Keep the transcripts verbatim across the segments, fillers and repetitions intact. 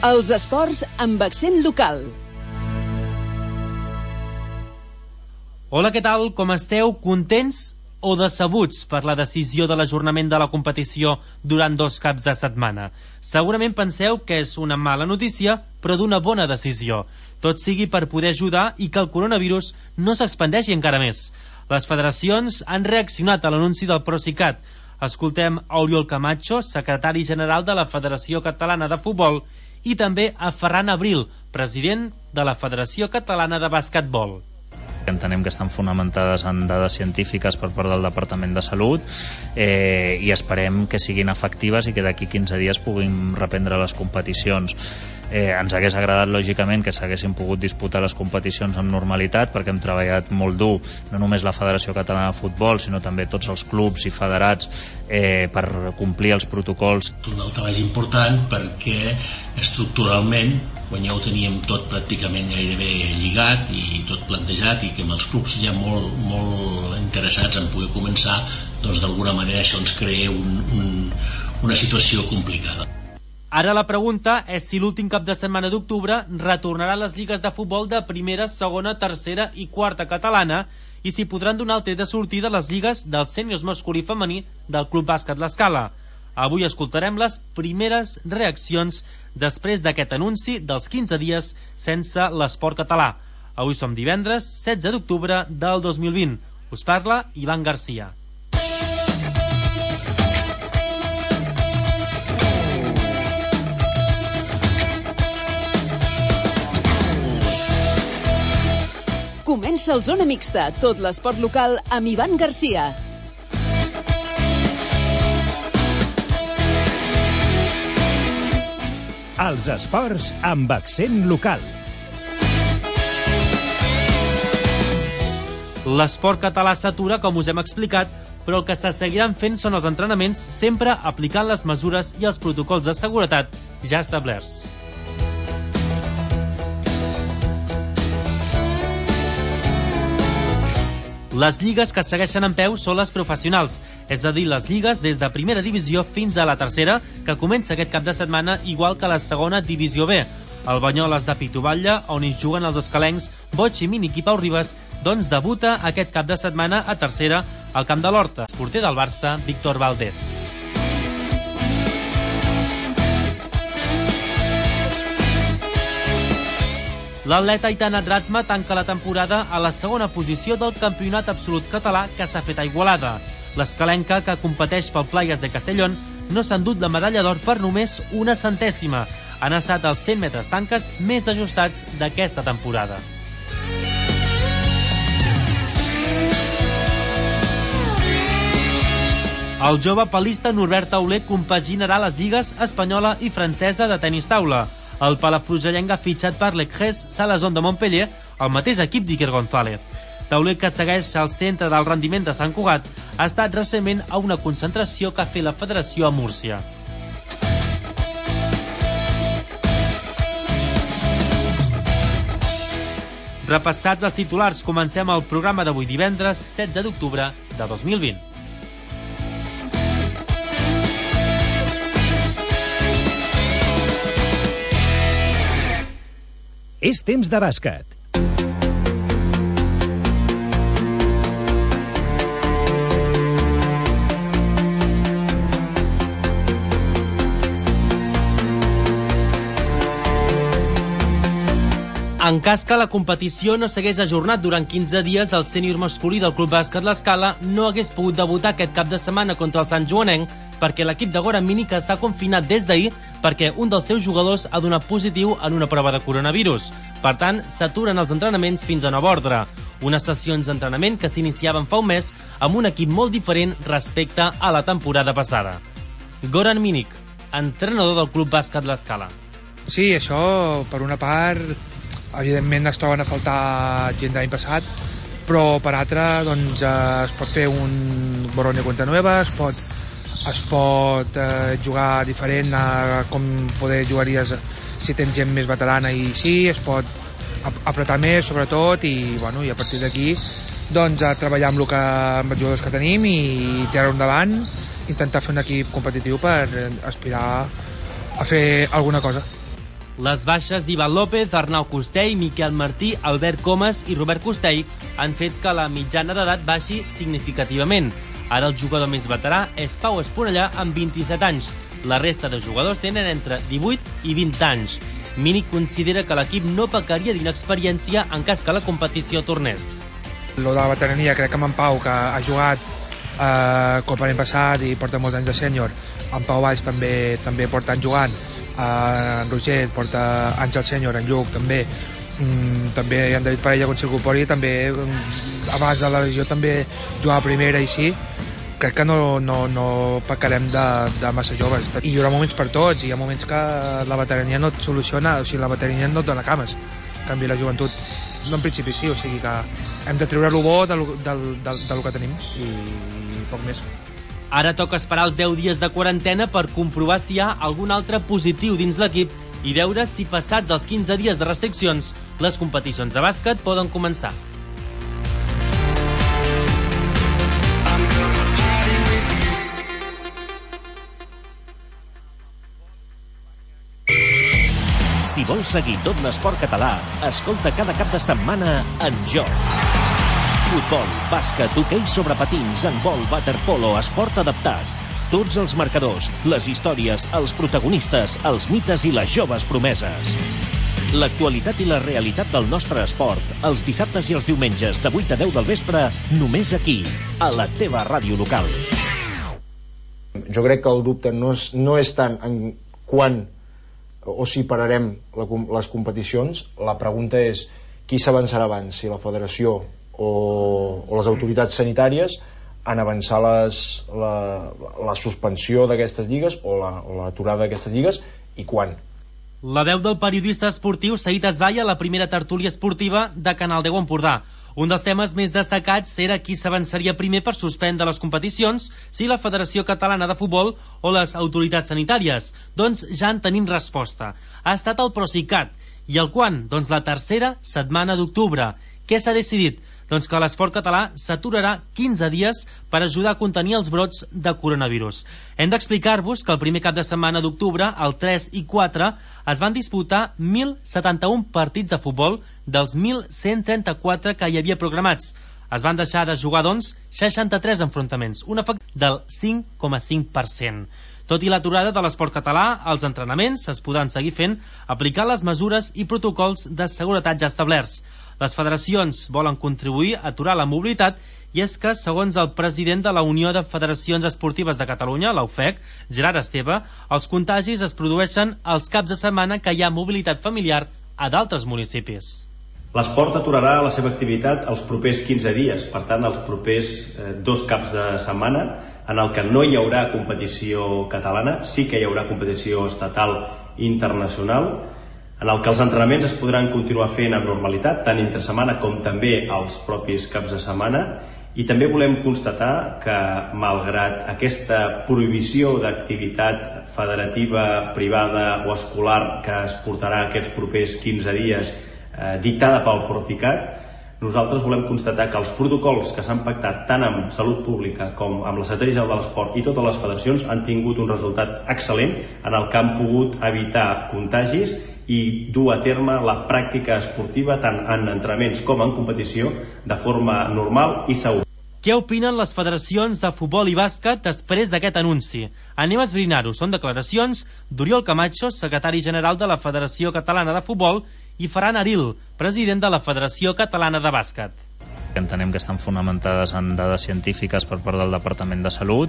Els esports amb accent local. Hola, què tal? Com esteu? Contents o decebuts per la decisió de l'ajornament de la competició durant dos caps de setmana? Segurament penseu que és una mala notícia, però d'una bona decisió. Tot sigui per poder ajudar i que el coronavirus no s'expandeixi encara més. Les federacions han reaccionat a l'anunci del Procicat. Escoltem a Oriol Camacho, secretari general de la Federació Catalana de Futbol, i també a Ferran Abril, president de la Federació Catalana de Basquetbol. Entenem que estan fonamentades en dades científiques per part del Departament de Salut eh, i esperem que siguin efectives i que d'aquí quinze dies puguin reprendre les competicions. Eh, ens hagués agradat, lògicament, que s'haguessin pogut disputar les competicions amb normalitat, perquè hem treballat molt dur, no només la Federació Catalana de Futbol, sinó també tots els clubs i federats eh, per complir els protocols. Un treball important perquè estructuralment, quan ja ho teníem tot pràcticament gairebé lligat i tot plantejat i que amb els clubs ja molt, molt interessats en poder començar, doncs d'alguna manera això ens crea un, un, una situació complicada. Ara la pregunta és si l'últim cap de setmana d'octubre retornaran les lligues de futbol de primera, segona, tercera i quarta catalana i si podran donar el tret de sortida a les lligues dels sèniors masculí i femení del Club Bàsquet L'Escala. Avui escoltarem les primeres reaccions després d'aquest anunci dels quinze dies sense l'esport català. Avui som divendres, setze d'octubre del dos mil vint. Us parla Ivan Garcia. Comença el Zona Mixta, tot l'esport local amb Ivan Garcia. Els esports amb accent local. L'esport català s'atura, com us hem explicat, però el que se seguiran fent són els entrenaments, sempre aplicant les mesures i els protocols de seguretat ja establerts. Les lligues que segueixen en peu són les professionals, és a dir, les lligues des de primera divisió fins a la tercera, que comença aquest cap de setmana igual que la segona divisió B. El Banyoles de Pituballa, on hi juguen els escalencs Boig i Mínic i Pau Ribas, doncs debuta aquest cap de setmana a tercera al Camp de l'Horta. Porter del Barça, Víctor Valdés. L'atleta Aitana Dratsma tanca la temporada a la segona posició del campionat absolut català que s'ha fet a Igualada. L'escalenca, que competeix pel Playas de Castellón, no s'ha endut la medalla d'or per només una centèsima. Han estat els cent metres tanques més ajustats d'aquesta temporada. El jove palista Norbert Tauler compaginarà les lligues espanyola i francesa de tenis taula. El palafrugellenc ha fitxat per l'Ecres Salazón de Montpellier, el mateix equip d'Iker González. Tauler, que segueix al centre del rendiment de Sant Cugat, ha estat recentment a una concentració que ha fet la federació a Múrcia. Repassats els titulars, comencem el programa d'avui divendres, setze d'octubre de dos mil vint. És temps de bàsquet. En cas que la competició no s'hagués ajornat durant quinze dies, el sènior masculí del Club Bàsquet L'Escala no hagués pogut debutar aquest cap de setmana contra el Sant Joanenc perquè l'equip de Goran Mínic està confinat des d'ahir perquè un dels seus jugadors ha donat positiu en una prova de coronavirus. Per tant, s'aturen els entrenaments fins a nova ordre. Unes sessions d'entrenament que s'iniciaven fa un mes amb un equip molt diferent respecte a la temporada passada. Goran Mínic, entrenador del Club Bàsquet L'Escala. Sí, això, per una part, evidentment es troben a faltar gent de l'any passat, però per altra doncs, es pot fer un borrón y cuenta nueva, es pot, es pot eh, jugar diferent a com poder jugaries si tens gent més veterana i sí, es pot apretar més sobretot i, bueno, i a partir d'aquí doncs, a treballar amb, el que, amb els jugadors que tenim i tirar-ho endavant, intentar fer un equip competitiu per aspirar a fer alguna cosa. Les baixes d'Ivan López, Arnau Costell, Miquel Martí, Albert Comas i Robert Costell han fet que la mitjana d'edat baixi significativament. Ara el jugador més veterà és Pau Esponellà amb vint-i-set anys. La resta de jugadors tenen entre divuit i vint anys. Mini considera que l'equip no pecaria d'inexperiència en cas que la competició tornés. Lo de la veterania, crec que amb en Pau, que ha jugat eh, com l'any passat i porta molts anys de sènior, en Pau Valls també també porta anys jugant, eh, en Roger porta anys al sènior, en Lluc també, mm, també en David Parella quan s'incorpori també, mm, abans de la lesió també jugava a primera i sí, crec que no, no, no pecarem de, de massa joves. I hi haurà moments per tots, i hi ha moments que la veterania no et soluciona, o sigui, la veterania no et dona cames, en canvi la joventut no, en principi sí, o sigui que hem de treure-lo bo del, del, del, del que tenim i, i poc més. Ara toca esperar els deu dies de quarantena per comprovar si hi ha algun altre positiu dins l'equip i veure si passats els quinze dies de restriccions les competicions de bàsquet poden començar. Si vols seguir tot l'esport català, escolta cada cap de setmana En Joc. Futbol, bàsquet, hoquei sobre patins, handbol, waterpolo, esport adaptat. Tots els marcadors, les històries, els protagonistes, els mites i les joves promeses. L'actualitat i la realitat del nostre esport, els dissabtes i els diumenges de vuit a deu del vespre, només aquí, a la teva ràdio local. Jo crec que el dubte no és, no és tant en quan o si pararem la, les competicions. La pregunta és qui s'avançarà abans, si la federació o, o les autoritats sanitàries en avançar les, la, la suspensió d'aquestes lligues o l'aturada la, d'aquestes lligues, i quan. La veu del periodista esportiu Saïd Asbaya a la primera tertúlia esportiva de Canal deu Empordà. Un dels temes més destacats era qui s'avançaria primer per suspendre les competicions, si la Federació Catalana de Futbol o les autoritats sanitàries. Doncs ja en tenim resposta. Ha estat el Procicat. I el quan? Doncs la tercera setmana d'octubre. Què s'ha decidit? Doncs que l'esport català s'aturarà quinze dies per ajudar a contenir els brots de coronavirus. Hem d'explicar-vos que el primer cap de setmana d'octubre, el tres i quatre, es van disputar mil setanta-un partits de futbol dels mil cent trenta-quatre que hi havia programats. Es van deixar de jugar, doncs, seixanta-tres enfrontaments, un efecte del cinc coma cinc per cent. Tot i l'aturada de l'esport català, els entrenaments es podran seguir fent aplicant les mesures i protocols de seguretat ja establerts. Les federacions volen contribuir a aturar la mobilitat i és que, segons el president de la Unió de Federacions Esportives de Catalunya, la U F E C, Gerard Esteve, els contagis es produeixen els caps de setmana que hi ha mobilitat familiar a d'altres municipis. L'esport aturarà la seva activitat els propers quinze dies, per tant, els propers eh, dos caps de setmana, en el que no hi haurà competició catalana, sí que hi haurà competició estatal i internacional, en el que els entrenaments es podran continuar fent amb normalitat, tant entre setmana com també els propis caps de setmana, i també volem constatar que, malgrat aquesta prohibició d'activitat federativa, privada o escolar que es portarà aquests propers quinze dies, eh, dictada pel Procicat, nosaltres volem constatar que els protocols que s'han pactat tant amb Salut Pública com amb la Secretaria General de l'Esport i totes les federacions han tingut un resultat excel·lent en el que han pogut evitar contagis i dur a terme la pràctica esportiva tant en entrenaments com en competició de forma normal i segura. Què opinen les federacions de futbol i bàsquet després d'aquest anunci? Anem a esbrinar-ho. Són declaracions d'Oriol Camacho, secretari general de la Federació Catalana de Futbol, i Ferran Aril, president de la Federació Catalana de Bàsquet. Entenem que estan fonamentades en dades científiques per part del Departament de Salut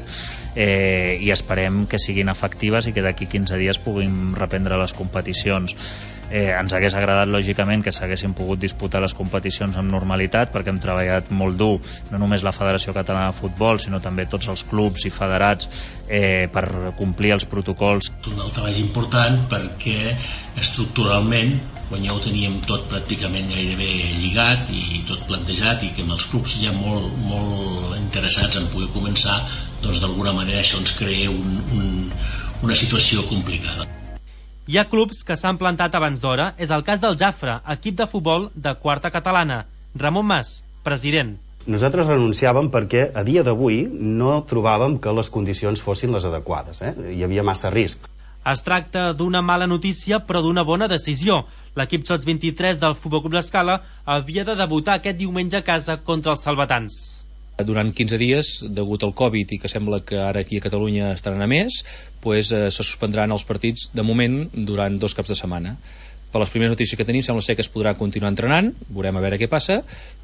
eh, i esperem que siguin efectives i que d'aquí quinze dies puguin reprendre les competicions. Eh, ens hagués agradat, lògicament, que s'haguessin pogut disputar les competicions amb normalitat, perquè hem treballat molt dur, no només la Federació Catalana de Futbol, sinó també tots els clubs i federats eh, per complir els protocols. Un treball important perquè estructuralment, quan ja ho teníem tot pràcticament gairebé lligat i tot plantejat i que amb els clubs ja molt, molt interessats en poder començar, doncs d'alguna manera això ens crea un, un, una situació complicada. Hi ha clubs que s'han plantat abans d'hora. És el cas del Jafre, equip de futbol de quarta catalana. Ramon Mas, president. Nosaltres renunciàvem perquè a dia d'avui no trobàvem que les condicions fossin les adequades. Eh? Hi havia massa risc. Es tracta d'una mala notícia, però d'una bona decisió. L'equip Sots vint-i-tres del Futbol Club L'Escala havia de debutar aquest diumenge a casa contra els salvatans. Durant quinze dies, degut al Covid i que sembla que ara aquí a Catalunya estaran a més, pues, eh, se suspendran els partits de moment durant dos caps de setmana. Per les primeres notícies que tenim sembla ser que es podrà continuar entrenant, veurem a veure què passa,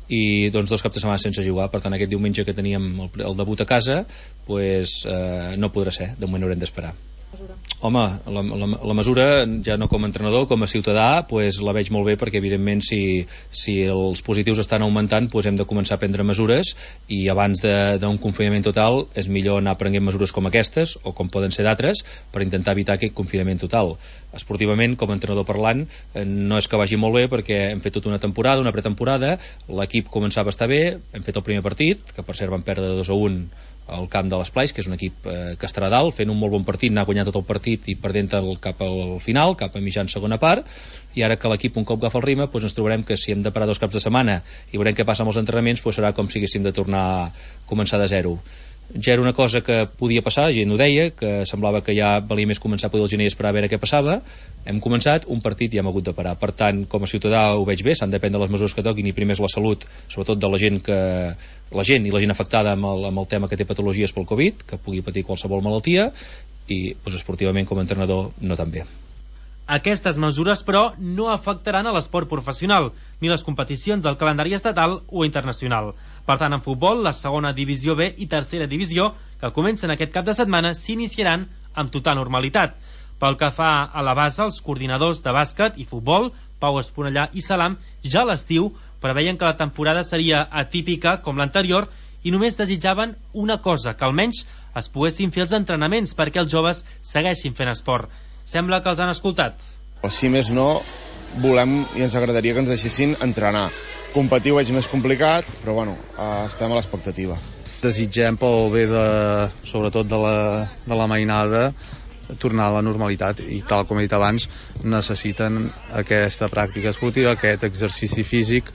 i doncs dos caps de setmana sense jugar. Per tant, aquest diumenge que teníem el, el debut a casa, pues, eh, no podrà ser, de moment haurem d'esperar. Home, la, la, la mesura, ja no com a entrenador, com a ciutadà, pues, la veig molt bé, perquè evidentment si, si els positius estan augmentant, pues, hem de començar a prendre mesures, i abans d'un confinament total és millor anar prenent mesures com aquestes, o com poden ser d'altres, per intentar evitar aquest confinament total. Esportivament, com a entrenador parlant, no és que vagi molt bé, perquè hem fet tota una temporada, una pretemporada, l'equip començava a estar bé, hem fet el primer partit, que per cert van perdre dos a un al camp de l'Esplais, que és un equip eh, que estarà dalt, fent un molt bon partit, anar guanyant tot el partit i perdent el cap al final, cap a mitjan segona part, i ara que l'equip un cop agafa el ritme, doncs ens trobarem que si hem de parar dos caps de setmana i veurem què passa amb els entrenaments, doncs serà com si haguéssim de tornar a començar de zero. Ja era una cosa que podia passar, gent ho deia, que semblava que ja valia més començar a poder el gener i esperar a veure què passava. Hem començat un partit i hem hagut de parar. Per tant, com a ciutadà ho veig bé, s'han de prendre les mesures que toquin, i primer és la salut, sobretot de la gent que la gent i la gent afectada amb el, amb el tema que té patologies pel Covid, que pugui patir qualsevol malaltia, i doncs, esportivament com a entrenador no tan bé. Aquestes mesures, però, no afectaran a l'esport professional, ni les competicions del calendari estatal o internacional. Per tant, en futbol, la segona divisió B i tercera divisió, que comencen aquest cap de setmana, s'iniciaran amb total normalitat. Pel que fa a la base, els coordinadors de bàsquet i futbol, Pau Esponellà i Salam, ja a l'estiu preveien que la temporada seria atípica com l'anterior i només desitjaven una cosa, que almenys es poguessin fer els entrenaments perquè els joves segueixin fent esport. Sembla que els han escoltat. Si més no, volem i ens agradaria que ens deixessin entrenar. Competir ho veig més complicat, però bueno, estem a l'expectativa. Desitgem pel bé de, sobretot de la, de la mainada, tornar a la normalitat, i tal com he dit abans, necessiten aquesta pràctica esportiva, aquest exercici físic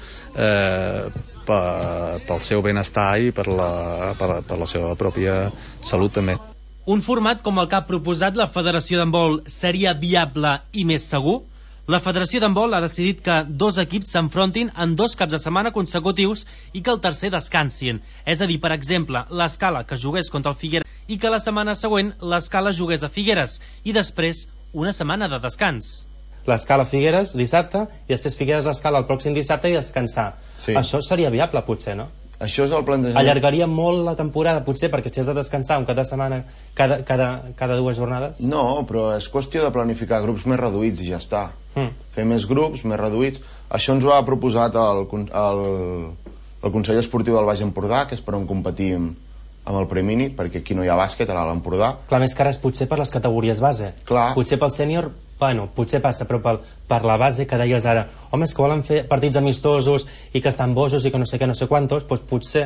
eh, per, pel seu benestar i per la, per, per la seva pròpia salut també. Un format com el que ha proposat la Federació d'Handbol seria viable i més segur? La Federació d'Handbol ha decidit que dos equips s'enfrontin en dos caps de setmana consecutius i que el tercer descansin. És a dir, per exemple, l'Escala que jugués contra el Figueres i que la setmana següent l'Escala jugués a Figueres i després una setmana de descans. L'Escala Figueres dissabte i després Figueres l'Escala el pròxim dissabte i descansar. Sí. Això seria viable, potser, no? Això és el plantejament. Allargaria molt la temporada, potser, perquè si has de descansar un cap de setmana cada, cada, cada dues jornades? No, però és qüestió de planificar grups més reduïts i ja està. Mm. Fer més grups, més reduïts. Això ens ho ha proposat el, el, el Consell Esportiu del Baix Empordà, que és per on competim amb el Premini, perquè aquí no hi ha bàsquet, a l'Empordà. Clar, més que ara és potser per les categories base. Clar. Potser pel sènior, bueno, potser passa, però per, per la base que deies ara, home, és que volen fer partits amistosos i que estan bojos i que no sé què, no sé quantos, doncs potser,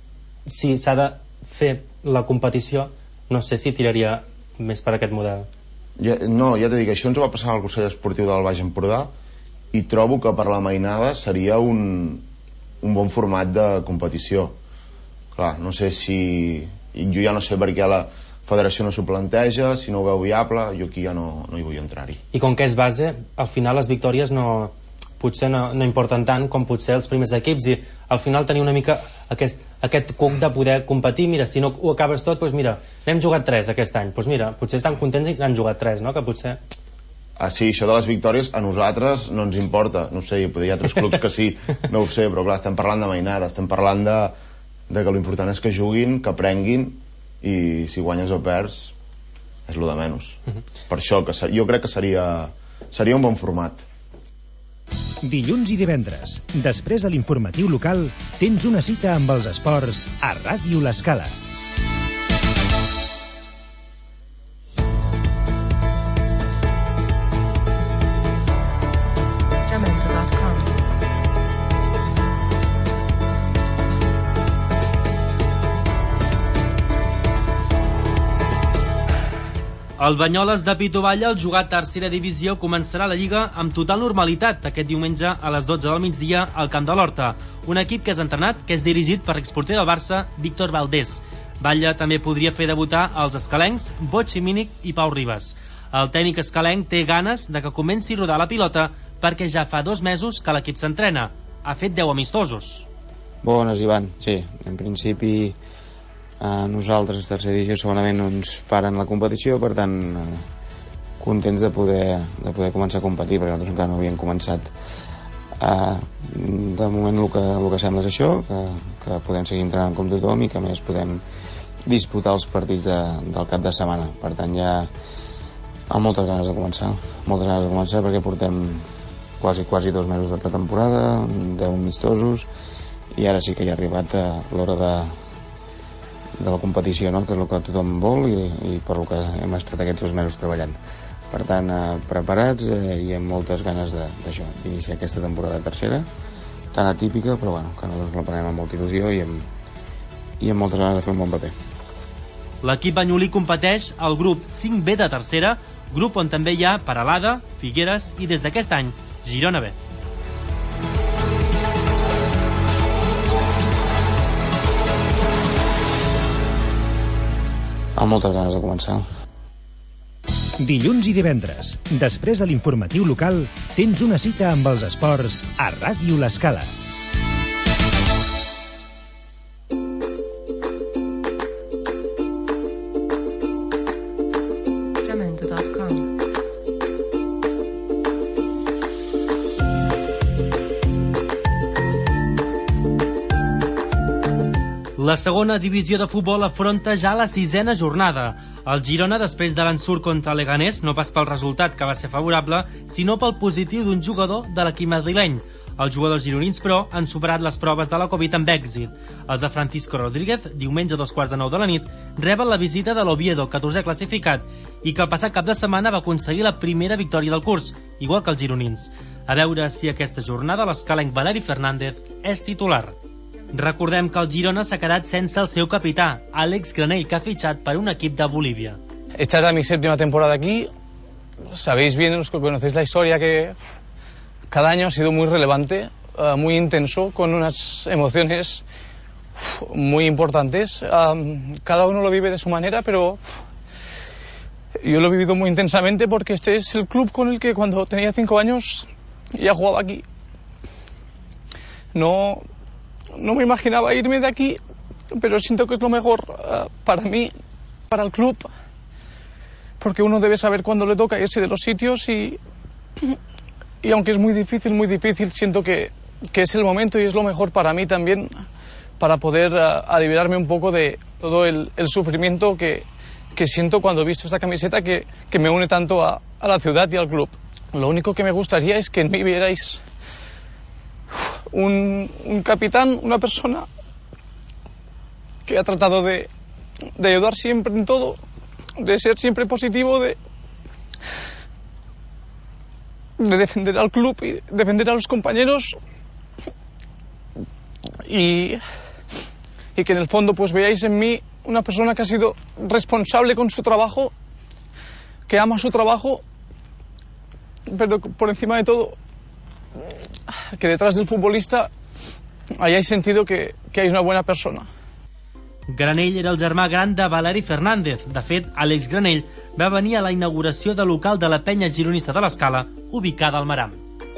si s'ha de fer la competició, no sé si tiraria més per aquest model. Ja, no, ja t'he dit que això ens ho va passar al Consell Esportiu del Baix Empordà i trobo que per la mainada seria un, un bon format de competició. Clar, no sé si... Jo ja no sé per què la federació no s'ho planteja, si no ho veu viable, jo aquí ja no, no hi vull entrar-hi. I com que és base, al final les victòries no, potser no, no importen tant com potser els primers equips, i al final tenir una mica aquest, aquest cuc de poder competir. Mira, si no ho acabes tot, doncs mira, n'hem jugat tres aquest any, doncs mira, potser estan contents i n'han jugat tres, no? Que potser... Ah, sí, això de les victòries a nosaltres no ens importa, no sé, hi ha altres clubs que sí, no ho sé, però clar, estem parlant de mainada, estem parlant de de que l'important és que juguin, que aprenguin, i si guanyes o perds és lo de menys. Uh-huh. Per això que ser, jo crec que seria seria un bon format. Dilluns i divendres, després de l'informatiu local, tens una cita amb els esports a Ràdio L'Escala. El Banyoles de Pito Valla, al jugar tercera divisió, començarà la Lliga amb total normalitat aquest diumenge a les dotze del migdia al Camp de l'Horta. Un equip que és entrenat, que és dirigit per l'exporter del Barça, Víctor Valdés. Valla també podria fer debutar els escalencs, Boig i Mínic i Pau Ribas. El tècnic escalenc té ganes de que comenci a rodar la pilota perquè ja fa dos mesos que l'equip s'entrena. Ha fet deu amistosos. Bones, Ivan, sí. En principi, eh, nosaltres, tercera divisió, segurament no ens paren la competició, per tant, eh, contents de poder, de poder començar a competir, perquè nosaltres encara no havíem començat. Eh, de moment el que, el que sembla és això, que, que podem seguir entrenant com tothom i que a més podem disputar els partits de, del cap de setmana. Per tant, ja amb moltes ganes de començar, moltes ganes de començar perquè portem quasi, quasi dos mesos de pretemporada, deu amistosos, i ara sí que ja ha arribat a l'hora de, de la competició, no? Que és el que tothom vol i, i per el que hem estat aquests dos mesos treballant. Per tant, eh, preparats eh, i amb moltes ganes d'això, d'iniciar aquesta temporada tercera, tan atípica, però bueno, que nosaltres la prenem amb molta il·lusió i amb, i amb moltes ganes de fer un bon paper. L'equip banyolí competeix al grup cinc B de tercera, grup on també hi ha Peralada, Figueres i des d'aquest any, Girona B. Amb moltes ganes de començar. Dilluns i divendres, després de l'informatiu local, tens una cita amb els esports a Ràdio L'Escala. La segona divisió de futbol afronta ja la sisena jornada. El Girona, després de l'ensurt contra l'Eganés, no pas pel resultat, que va ser favorable, sinó pel positiu d'un jugador de l'equip madrileny. Els jugadors gironins, però, han superat les proves de la Covid amb èxit. Els de Francisco Rodríguez, diumenge a dos quarts de nou de la nit, reben la visita de l'Oviedo, catorzè classificat, i que el passat cap de setmana va aconseguir la primera victòria del curs, igual que els gironins. A veure si aquesta jornada l'escalenc Valeri Fernández és titular. Recordem que el Girona s'ha quedat sense el seu capità, Àlex Granell, que ha fitxat per un equip de Bolívia. Esta era mi séptima temporada aquí. Sabéis bien, los que conocéis la historia, que cada año ha sido muy relevante, uh, muy intenso, con unas emociones muy importantes. Um, cada uno lo vive de su manera, pero yo lo he vivido muy intensamente porque este es el club con el que cuando tenía cinco años ya jugaba aquí. No... No me imaginaba irme de aquí, pero siento que es lo mejor uh, para mí, para el club, porque uno debe saber cuándo le toca irse de los sitios y, y aunque es muy difícil, muy difícil, siento que, que es el momento y es lo mejor para mí también, para poder uh, aliviarme un poco de todo el, el sufrimiento que, que siento cuando he visto esta camiseta que, que me une tanto a, a la ciudad y al club. Lo único que me gustaría es que en mí vierais Un, un capitán, una persona que ha tratado de, de ayudar siempre en todo, de ser siempre positivo, de, de defender al club y defender a los compañeros y, y que en el fondo pues veáis en mí una persona que ha sido responsable con su trabajo, que ama su trabajo, pero por encima de todo que detrás del futbolista hayáis sentido que, que hay una buena persona. Granell era el germà gran de Valeri Fernández. De fet, Àlex Granell va venir a la inauguració de local de la penya gironista de l'Escala, ubicada al Maram.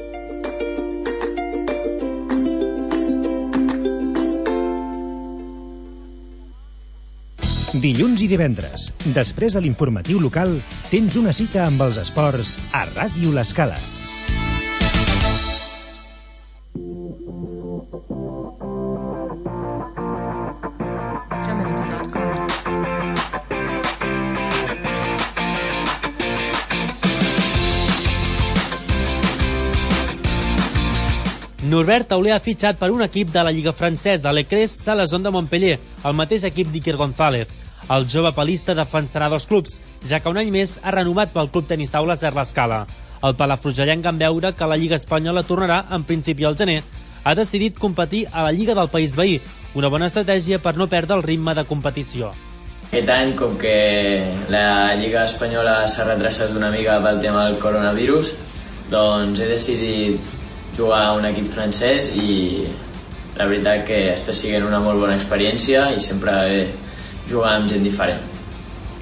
Dilluns i divendres, després de l'informatiu local, tens una cita amb els esports a Ràdio L'Escala. Norbert Tauler ha fitxat per un equip de la Lliga francesa, l'Ecrès Salazón de Montpellier, el mateix equip d'Iker González. El jove palista defensarà dos clubs, ja que un any més ha renovat pel club tenis taula Ser l'Escala. El palafrugellenc, en veure que la Lliga espanyola tornarà en principi al gener, ha decidit competir a la Lliga del país veí, una bona estratègia per no perdre el ritme de competició. Aquest any, com que la Lliga espanyola s'ha retrasat una mica pel tema del coronavirus, doncs he decidit jugar a un equip francès i la veritat que està sent una molt bona experiència i sempre he jugat amb gent diferent.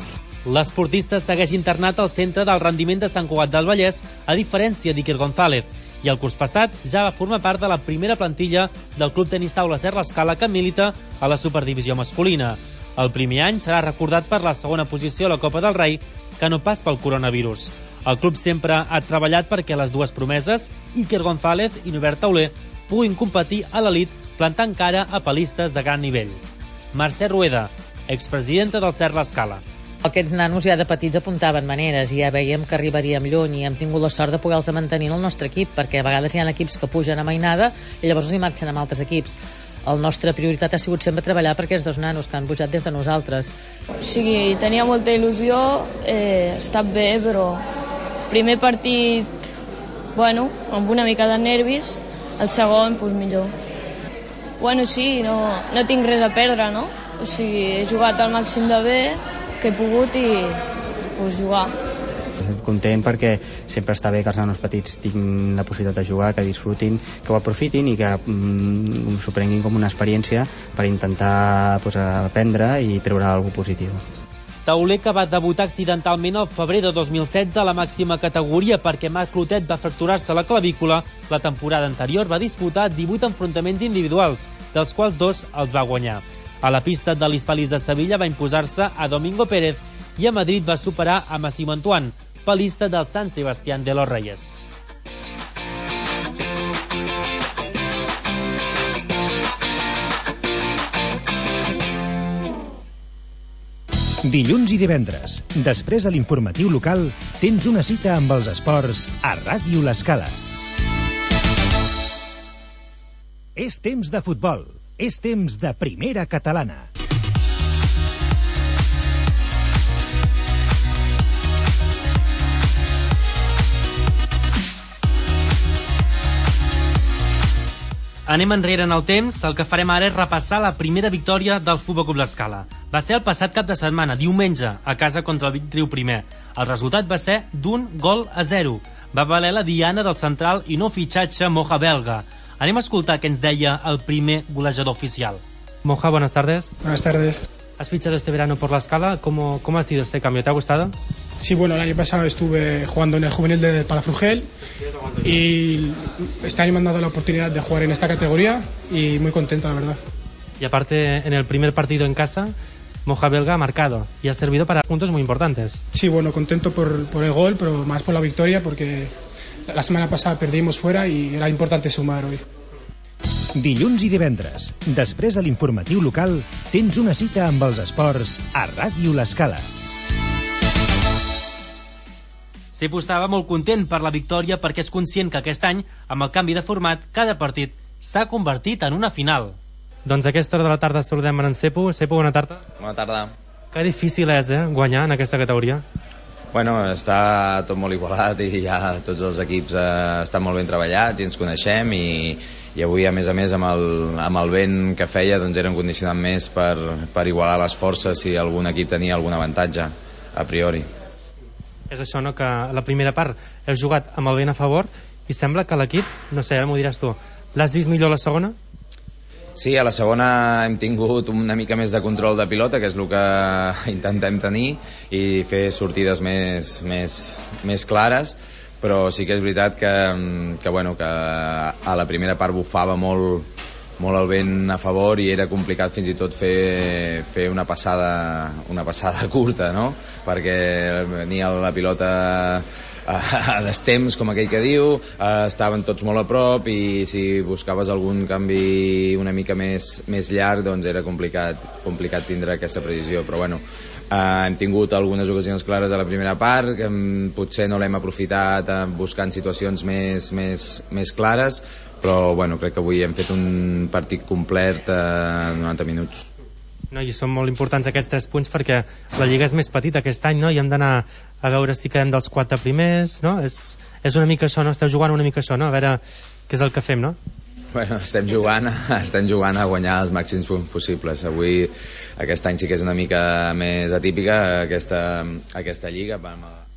L'esportista segueix internat al centre del rendiment de Sant Cugat del Vallès, a diferència d'Iker González, i el curs passat ja va formar part de la primera plantilla del Club Tenis Taula Serra Escala, que milita a la Superdivisió masculina. El primer any serà recordat per la segona posició a la Copa del Rei, que no pas pel coronavirus. El club sempre ha treballat perquè les dues promeses, Iker González i Norbert Tauler, puguin competir a l'elit plantant cara a palistes de gran nivell. Mercè Rueda, expresidenta del Serra Escala. Aquests nanos ja de petits apuntaven maneres i ja veiem que arribaríem lluny i hem tingut la sort de poder-los mantenir en el nostre equip, perquè a vegades hi ha equips que pugen a mainada i llavors els hi marxen amb altres equips. La nostra prioritat ha sigut sempre treballar per aquests dos nanos que han pujat des de nosaltres. O sigui, tenia molta il·lusió, eh, ha estat bé, però primer partit, bueno, amb una mica de nervis, el segon, doncs millor. Bueno, sí, no, no tinc res a perdre, no? O sigui, he jugat al màxim de bé que he pogut i pues, jugar. Content perquè sempre està bé que els nanos petits tinguin la possibilitat de jugar, que disfrutin, que ho aprofitin i que mm, s'ho prenguin com una experiència per intentar pues, aprendre i treure alguna cosa positiu. Tauler, que va debutar accidentalment al febrer de dos mil setze a la màxima categoria perquè Marc Clotet va fracturar-se la clavícula, la temporada anterior va disputar divuit enfrontaments individuals, dels quals dos els va guanyar. A la pista de l'Hispalis de Sevilla va imposar-se a Domingo Pérez i a Madrid va superar a Massimo Antoine, palista del San Sebastián de los Reyes. Dilluns i divendres, després de l'informatiu local, tens una cita amb els esports a Ràdio L'Escala. És temps de futbol. És temps de primera catalana. Anem enrere en el temps. El que farem ara és repassar la primera victòria del Futbol Club L'Escala. Va ser el passat cap de setmana, diumenge, a casa contra el Vic Riu Primer. El resultat va ser d'un gol a zero. Va valer la diana del central i no fitxatge Moja belga. Anem a escoltar què ens deia el primer golejador oficial. Moja, buenas tardes. Buenas tardes. ¿Has fichado este verano por La Escala? ¿Cómo, cómo ha sido este cambio? ¿Te ha gustado? Sí, bueno, el año pasado estuve jugando en el juvenil de Palafrugell y este año me han dado la oportunidad de jugar en esta categoría y muy contento, la verdad. Y aparte, en el primer partido en casa, Moja belga ha marcado y ha servido para puntos muy importantes. Sí, bueno, contento por, por el gol, pero más por la victoria porque la semana pasada perdimos fuera y era importante sumar hoy. Dilluns i divendres, després de l'informatiu local, tens una cita amb els esports a Ràdio L'Escala. Sepo estava molt content per la victòria perquè és conscient que aquest any, amb el canvi de format, cada partit s'ha convertit en una final. Doncs a aquesta hora de la tarda saludem en Sepo. Sepo, bona tarda. Bona tarda. Que difícil és, eh, guanyar en aquesta categoria. Bueno, està tot molt igualat i ja tots els equips eh, estan molt ben treballats i ens coneixem i, i avui a més a més amb el, amb el vent que feia doncs era un condicionant més per, per igualar les forces si algun equip tenia algun avantatge a priori. És això, no?, que la primera part heu jugat amb el vent a favor i sembla que l'equip, no sé, ara m'ho diràs tu, l'has vist millor a la segona? Sí, a la segona hem tingut una mica més de control de pilota, que és el que intentem tenir, i fer sortides més, més, més clares, però sí que és veritat que, que, bueno, que a la primera part bufava molt, molt el vent a favor i era complicat fins i tot fer, fer una passada, una passada curta, no? Perquè venia la pilota a destemps, com aquell que diu, estaven tots molt a prop i si buscaves algun canvi una mica més, més llarg doncs era complicat, complicat tindre aquesta precisió, però bueno, eh, hem tingut algunes ocasions clares a la primera part que potser no l'hem aprofitat buscant situacions més, més, més clares, però bueno, crec que avui hem fet un partit complet en noranta minuts. No, i són molt importants aquests tres punts perquè la Lliga és més petita aquest any, no? I hem d'anar a veure si quedem dels quatre primers, no? És, és una mica això, no? Esteu jugant una mica això, no? A veure què és el que fem, no? Bueno, estem jugant, estem jugant a guanyar els màxims punts possibles. Avui, aquest any sí que és una mica més atípica aquesta, aquesta Lliga. Vam